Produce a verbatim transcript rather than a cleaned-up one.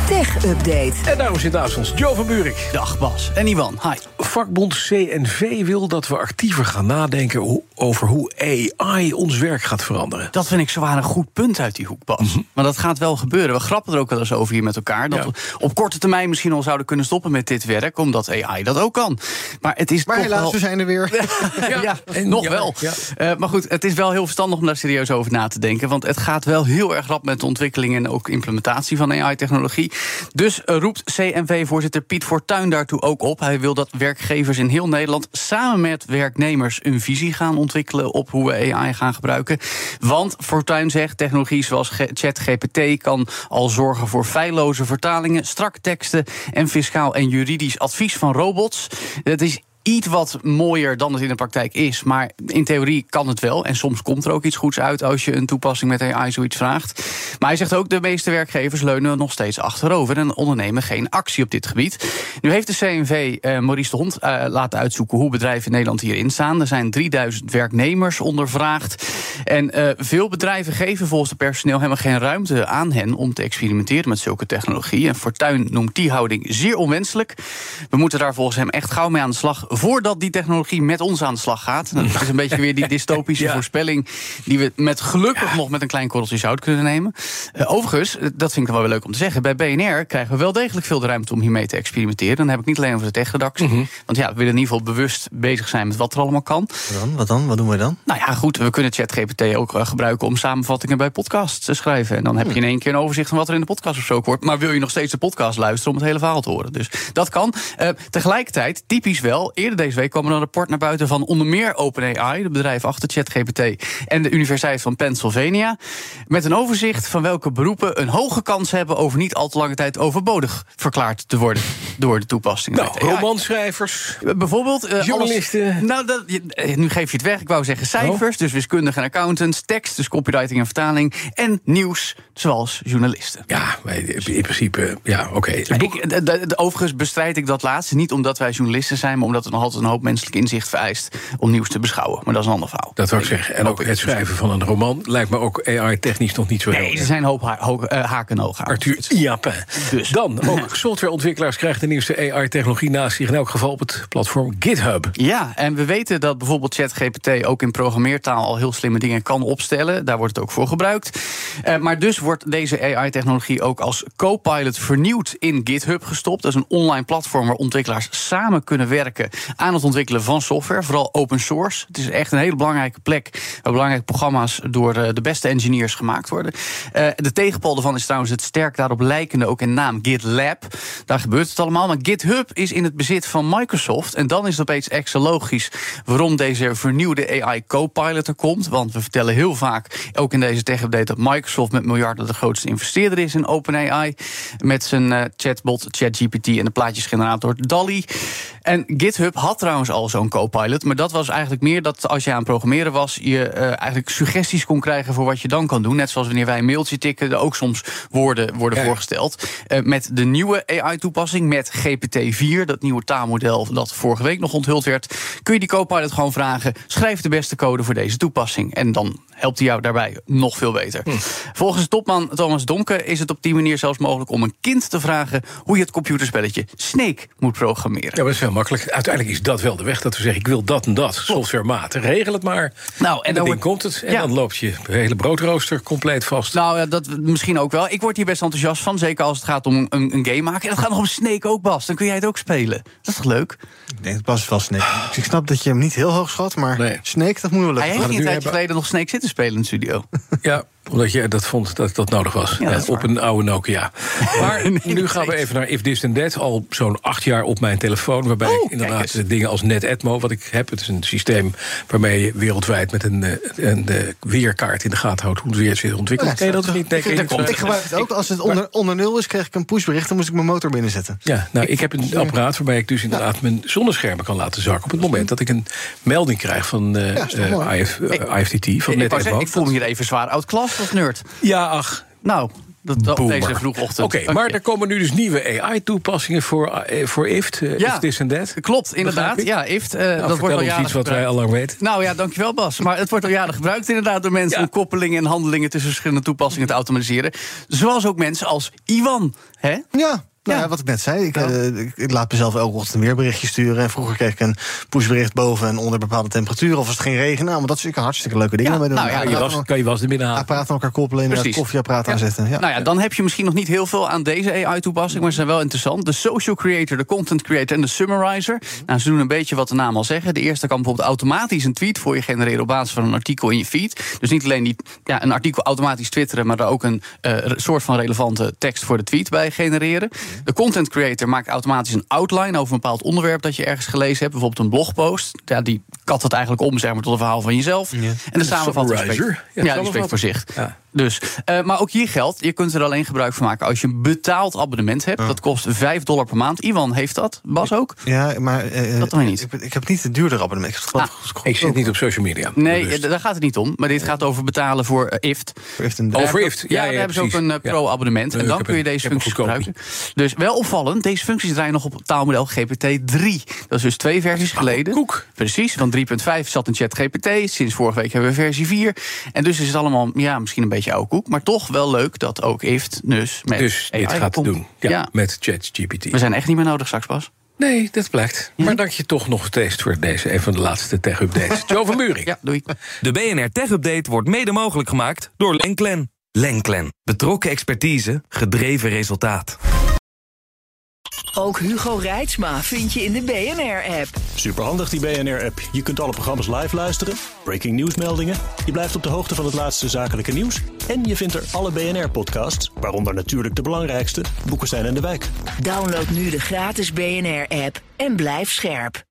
Tech-update. En daarom zit naast ons Jo van Buurik. Dag Bas en Iwan, hi. Vakbond C N V wil dat we actiever gaan nadenken ho- over hoe A I ons werk gaat veranderen. Dat vind ik zowaar een goed punt uit die hoek, Bas. Mm-hmm. Maar dat gaat wel gebeuren. We grappen er ook wel eens over hier met elkaar. Dat ja. we op korte termijn misschien al zouden kunnen stoppen met dit werk, omdat A I dat ook kan. Maar het is maar toch helaas, wel... we zijn er weer. ja, ja en nog ja, wel. Ja. Uh, maar goed, het is wel heel verstandig om daar serieus over na te denken. Want het gaat wel heel erg rap met de ontwikkeling en ook implementatie van A I-technologie. Dus uh, roept C N V-voorzitter Piet Fortuyn daartoe ook op. Hij wil dat werkgevers in heel Nederland samen met werknemers een visie gaan ontwikkelen op hoe we A I gaan gebruiken. Want Fortuyn zegt, technologie zoals ChatGPT kan al zorgen voor feilloze vertalingen, strakke teksten en fiscaal en juridisch advies van robots. Dat is iets wat mooier dan het in de praktijk is. Maar in theorie kan het wel. En soms komt er ook iets goeds uit als je een toepassing met A I zoiets vraagt. Maar hij zegt ook, de meeste werkgevers leunen nog steeds achterover en ondernemen geen actie op dit gebied. Nu heeft de C N V uh, Maurice de Hond uh, laten uitzoeken hoe bedrijven in Nederland hierin staan. Er zijn drieduizend werknemers ondervraagd. En uh, veel bedrijven geven volgens het personeel helemaal geen ruimte aan hen om te experimenteren met zulke technologie. En Fortuyn noemt die houding zeer onwenselijk. We moeten daar volgens hem echt gauw mee aan de slag voordat die technologie met ons aan de slag gaat. Dat is een beetje weer die dystopische ja. voorspelling die we met gelukkig ja. nog met een klein korreltje zout kunnen nemen. Uh, overigens, dat vind ik dan wel weer leuk om te zeggen, bij B N R krijgen we wel degelijk veel de ruimte om hiermee te experimenteren. Dan heb ik niet alleen over de techredactie. Mm-hmm. Want ja, we willen in ieder geval bewust bezig zijn met wat er allemaal kan. Wat dan? Wat dan? Wat doen we dan? Nou ja, goed, we kunnen ChatGPT ook uh, gebruiken om samenvattingen bij podcasts te schrijven. En dan heb je in één keer een overzicht van wat er in de podcast besproken wordt. Maar wil je nog steeds de podcast luisteren om het hele verhaal te horen? Dus dat kan. Uh, tegelijkertijd, typisch wel, eerder deze week kwam er een rapport naar buiten van onder meer OpenAI, het bedrijf achter ChatGPT, en de Universiteit van Pennsylvania, met een overzicht van welke beroepen een hoge kans hebben over niet al te lange tijd overbodig verklaard te worden door de toepassingen. Nou, romanschrijvers, bijvoorbeeld uh, journalisten. Alles, nou, dat, nu geef je het weg. Ik wou zeggen cijfers, oh. dus wiskundigen en accountants, tekst, dus copywriting en vertaling, en nieuws, zoals journalisten. Ja, in principe, ja, oké. Okay. Ja, overigens bestrijd ik dat laatste, niet omdat wij journalisten zijn, maar omdat het nog altijd een hoop menselijk inzicht vereist om nieuws te beschouwen. Maar dat is een ander verhaal. Dat wil ik zeggen. En ook het schrijven van een roman lijkt me ook A I-technisch nog niet zo heel. Nee, er zijn een hoop ha- ho- uh, haken en ogen. Arthur Iapin. Dus. Dan, ook softwareontwikkelaars krijgen de nieuwste A I-technologie naast zich in elk geval op het platform GitHub. Ja, en we weten dat bijvoorbeeld ChatGPT ook in programmeertaal al heel slimme dingen kan opstellen. Daar wordt het ook voor gebruikt. Uh, maar dus wordt deze A I-technologie ook als Copilot vernieuwd in GitHub gestopt. Dat is een online platform waar ontwikkelaars samen kunnen werken aan het ontwikkelen van software, vooral open source. Het is echt een hele belangrijke plek waar belangrijke programma's door de beste engineers gemaakt worden. Uh, de tegenpol daarvan is trouwens het sterk daarop lijkende ook in naam GitLab. Daar gebeurt het allemaal, maar GitHub is in het bezit van Microsoft. En dan is het opeens extra logisch waarom deze vernieuwde A I Copilot er komt. Want we vertellen heel vaak, ook in deze tech-update, dat Microsoft met miljarden de grootste investeerder is in OpenAI. Met zijn uh, chatbot ChatGPT en de plaatjesgenerator DALL-E. En GitHub had trouwens al zo'n Copilot, maar dat was eigenlijk meer dat als je aan het programmeren was, je uh, eigenlijk suggesties kon krijgen voor wat je dan kan doen. Net zoals wanneer wij een mailtje tikken, er ook soms woorden worden ja. voorgesteld. Uh, met de nieuwe A I-toepassing, met G P T vier, dat nieuwe taalmodel dat vorige week nog onthuld werd, kun je die Copilot gewoon vragen, schrijf de beste code voor deze toepassing. En dan helpt hij jou daarbij nog veel beter. Hm. Volgens topman Thomas Donke is het op die manier zelfs mogelijk om een kind te vragen hoe je het computerspelletje Snake moet programmeren. Ja, dat is wel makkelijk. Uiteindelijk is dat wel de weg, dat we zeggen, ik wil dat en dat, softwarematig. Regel het maar. Nou, en, en dan wordt, komt het. En ja. dan loopt je hele broodrooster compleet vast. Nou ja, dat misschien ook wel. Ik word hier best enthousiast van, zeker als het gaat om een, een game maken. En dat gaat nog om Snake ook, Bas. Dan kun jij het ook spelen. Dat is toch leuk? Ik denk dat Bas wel Snake. Ik snap dat je hem niet heel hoog schat, maar nee. Snake, dat moet wel lukken. Hij heeft niet een tijdje hebben... geleden nog Snake zitten spelen in de studio. Ja, omdat je dat vond dat dat nodig was. Ja, ja, op waar. Een oude Nokia. Maar nee, nu gaan we even naar If This Then That. Al zo'n acht jaar op mijn telefoon. Waarbij oh, ik inderdaad dingen als NetAtmo, wat ik heb. Het is een systeem waarmee je wereldwijd met een, een, een weerkaart in de gaten houdt hoe het weer zich ontwikkelt. Ja, Ken je dat niet? Nee, ik, ik, ik gebruik het ook. Als het onder, onder nul is, krijg ik een pushbericht. Dan moest ik mijn motor binnenzetten. Ja, nou, ik heb een apparaat waarbij ik dus inderdaad ja. mijn zonneschermen kan laten zakken. Op het moment dat ik een melding krijg van uh, ja, uh, I F, uh, I F T T, van NetAtmo. Ik voel me hier even zwaar oud-klas als nerd. Ja, ach. Nou, Dat, dat deze vroege ochtend. Oké, okay, maar okay. er komen nu dus nieuwe A I-toepassingen voor, uh, voor I F T. Uh, ja, If This and That. Klopt, inderdaad. Ja, I F T. Uh, nou, dat wordt al jaren iets wat wij al lang weten. Nou ja, dankjewel Bas. Maar het wordt al jaren gebruikt inderdaad door mensen... Ja. om koppelingen en handelingen tussen verschillende toepassingen te automatiseren. Zoals ook mensen als Iwan. Hè? Ja. Nou ja, wat ik net zei, ik, ja. uh, ik laat mezelf elke ochtend een weerberichtje sturen. En vroeger kreeg ik een pushbericht boven en onder bepaalde temperaturen. Of als het ging regenen. Nou, maar dat is hartstikke leuke dingen. Ja, mee doen. Nou ja, je was, kan je was er binnen halen. Apparaat aan elkaar koppelen en het koffieapparaat ja. aanzetten. Ja. Nou ja, dan heb je misschien nog niet heel veel aan deze A I-toepassing, maar ze zijn wel interessant. De social creator, de content creator en de summarizer. Nou, ze doen een beetje wat de naam al zeggen. De eerste kan bijvoorbeeld automatisch een tweet voor je genereren op basis van een artikel in je feed. Dus niet alleen die, ja, een artikel automatisch twitteren, maar daar ook een uh, soort van relevante tekst voor de tweet bij genereren. De content creator maakt automatisch een outline over een bepaald onderwerp dat je ergens gelezen hebt. Bijvoorbeeld een blogpost. Ja, die kat het eigenlijk om, zeg maar, tot een verhaal van jezelf. Ja. En de samenvatting spreekt, ja, ja, die spreekt voor zich. Ja. Dus, uh, maar ook hier geldt, je kunt er alleen gebruik van maken als je een betaald abonnement hebt. Ja. Dat kost vijf dollar per maand. Iwan heeft dat, Bas ook? Ja, maar uh, dat doen we niet. Ik, ik heb niet het duurder abonnement. Ik, ah, ik zit niet op social media. Nee, dus. Daar gaat het niet om. Maar dit gaat over betalen voor uh, I F T. Voor I F T. Over I F T. Ja, ja, daar ja, hebben ze ook een uh, pro-abonnement. Ja. En dan kun je deze functies gebruiken. Dus wel opvallend, deze functies draaien nog op het taalmodel G P T drie. Dat is dus twee versies geleden. Koek. Precies, van drie punt vijf zat een ChatGPT. Sinds vorige week hebben we versie vier. En dus is het allemaal, ja, misschien een beetje oude koek. Maar toch wel leuk dat ook I F T dus met Dus dit gaat komt. doen, ja, ja. met ChatGPT. We zijn echt niet meer nodig straks, Bas. Nee, dat blijkt. Ja. Maar dank je toch nog steeds voor deze, een van de laatste tech-updates. Jo van Buurik. Ja, doei. De B N R Tech-update wordt mede mogelijk gemaakt door Lenklen. Lenklen. Betrokken expertise, gedreven resultaat. Ook Hugo Reitsma vind je in de B N R-app. Superhandig die B N R-app. Je kunt alle programma's live luisteren, breaking nieuwsmeldingen. Je blijft op de hoogte van het laatste zakelijke nieuws. En je vindt er alle B N R-podcasts, waaronder natuurlijk de belangrijkste, Boekestein en de Wijk. Download nu de gratis B N R-app en blijf scherp.